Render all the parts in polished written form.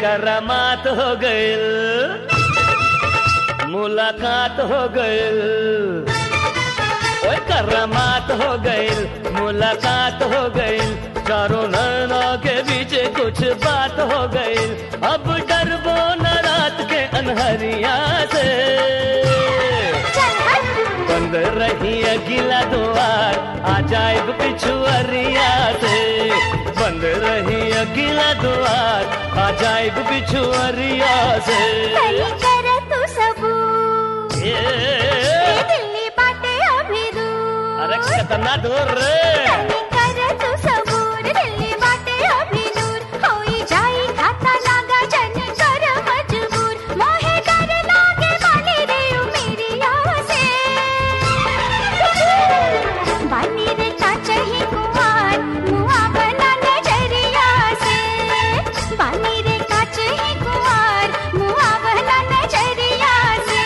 करामात हो गइल, मुलाकात हो गइल, ओए करामात हो गइल, मुलाकात हो गइल, चारों नैना के बीच कुछ बात हो गइल, अब डरबो न रात के अनहरिया से। बंद रही अगला द्वार, अजायब पिछुअरिया से, बंद रही अगला द्वार, अजायब पिछुअरिया से। कर तू सबूत, ये दिल्ली बाटे अभी दूर, अरे कितना दूर रे। कर तू सबूत, दिल्ली बाटे अभी दूर, होई जाई खाता लागा जन कर मजबूर, मोहे डर लागे बानी रे मेरी से। बानी रे काचे ही कुआर, मुआ बना नजरिया से, बानी रे काचे ही कुआर, मुआ बना नजरिया से।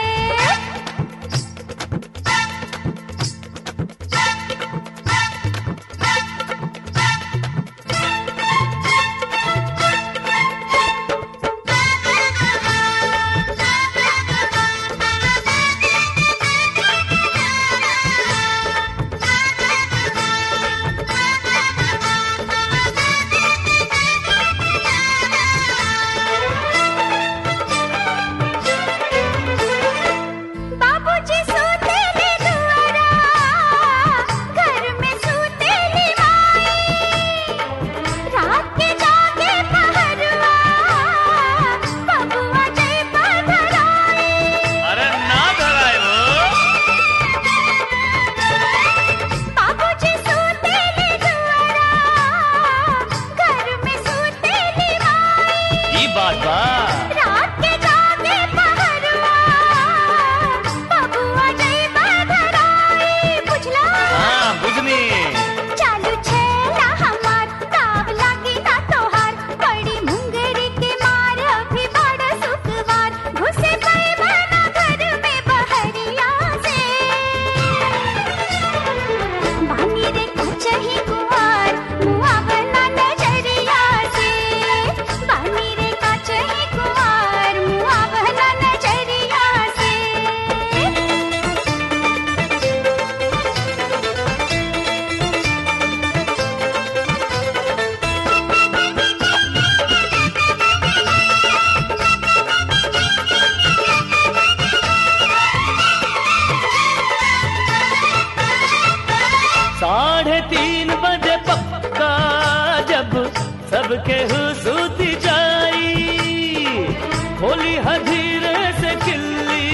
बाबूजी सूतेली दुआरा, घर में सूतेली माई, रात के जागे पहरवा, बबुआ जय पधराई। अरे ना धराए वो, बाबूजी सूतेली दुआरा, घर में सूतेली माई, ई बात बा। रात के जागे पहरवा, बबुआ जय पधराई। बुझला हाँ बुझनी। चालू छेला हमार, ताव लागी ना तोहार, बड़ी मुंगरी के मार अभी बड़ा सुखवार, घुसे गए बना घर में बहरिया से। बानी रे कचही कुआर, मुआ बना नजरिया से, बानी रे कचही कुआर, मुआ बना नजरिया से। साढ़े 3 बजे पक्का जब सबके हुसूती जाई, खोली हधीरे से किल्ली,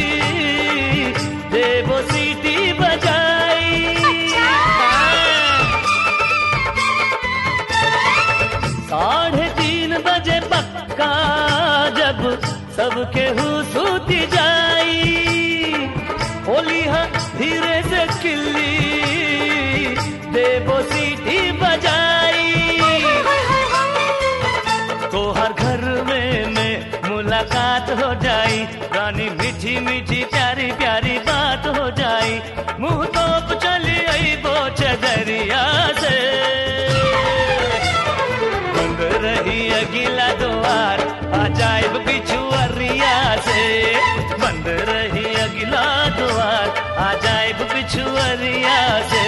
देवो सीटी बजाई। साढ़े 3 बजे पक्का जब सबके हुसूती जाई, खोली हधीरे से किल्ली, देवो सीटी बजाई। तो हर घर में मुलाकात हो जाई, रानी मीठी मीठी प्यारी प्यारी बात हो जाई, मुंह तोप चली आई वो चदरिया से। बंद रही अगला द्वार, अजायब पिछुअरिया से, बंद रही अगला द्वार, अजायब पिछुअरिया से।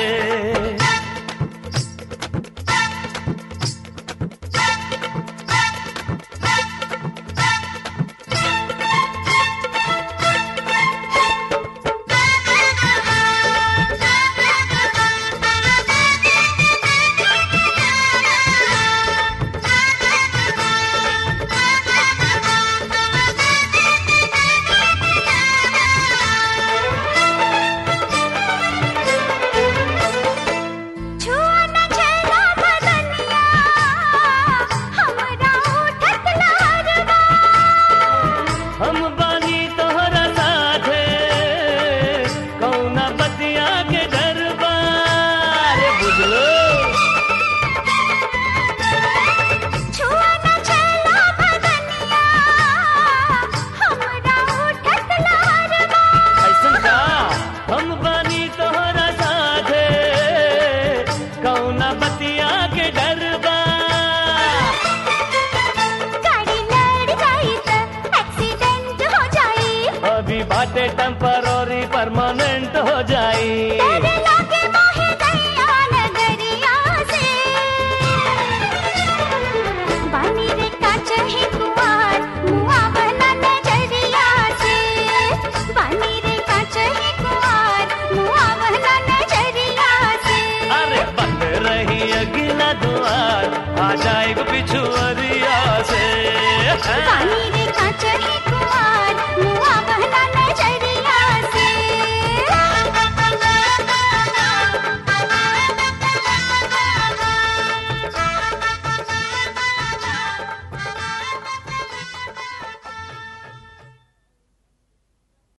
पानी